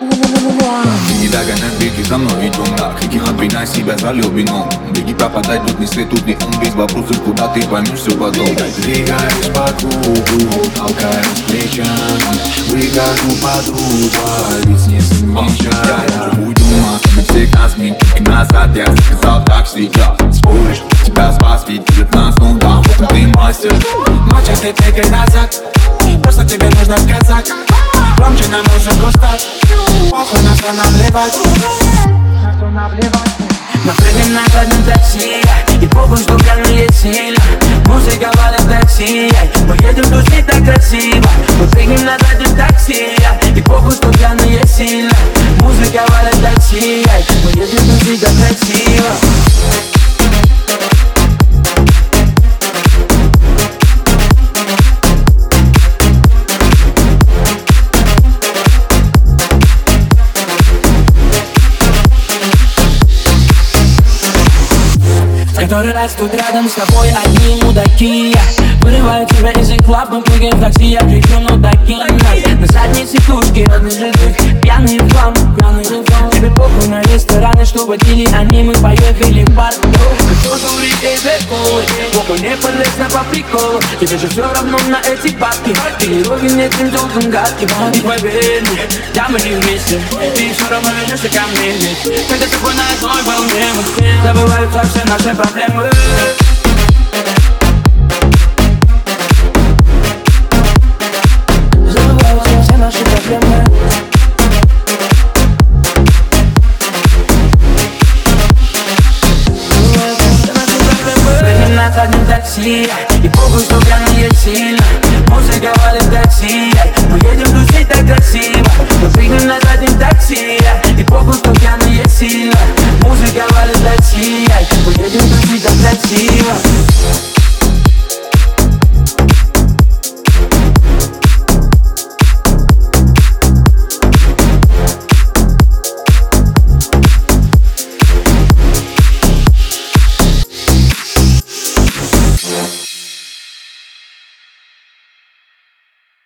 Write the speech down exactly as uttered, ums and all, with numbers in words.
Не догонять, беги за мной, идем на крики, приноси себя за любином. Беги, пропадать, тут ни свет, тут ни ум. Без вопросов, куда ты поймешь все потом. Двигаешь по кругу, толкаешь плечами. Выхожу подруг, парить не замечая. Уйду, мы всегда сменим. И назад я заказал так сейчас. Споришь, тебя спас, ведь перед нас, ну да, в этом ты мастер. Молча ты тыкай назад, просто тебе нужно сказать. Громче нам музыку стать. Похуй на что нам плевать. На что нам плевать. Мы прыгаем на заднем такси. И похуй, что пьяные сильно. Музыка валит такси. Мы едем тусить так красиво. Мы прыгаем на заднем такси. И похуй, что пьяные сильно. Музыка валит такси. Мы едем тусить так красиво. Который раз тут рядом с тобой одни мудаки. Вырываю тебя из их лап, мы прыгаем в такси. Я кричу, ну таки нас. На задней сидушке родных живых. Пьяный флам, пьяный флам. Тебе похуй на рестораны, что водили они. Мы поехали в бар. Кто журит эти колы? Похуй не полезно по приколу. Тебе же все равно на эти бабки. Ты героин этим желтым гадким. И поверь мне, да мы не вместе. Ты все равно вернешься ко мне. Когда с тобой на одной волне мы все забываются все наши проблемы. Забываются все наши проблемы. Прыгнем на заднем такси. И похуй, что пьяные сильно. Музыка валит такси. Мы едем тусить так красиво.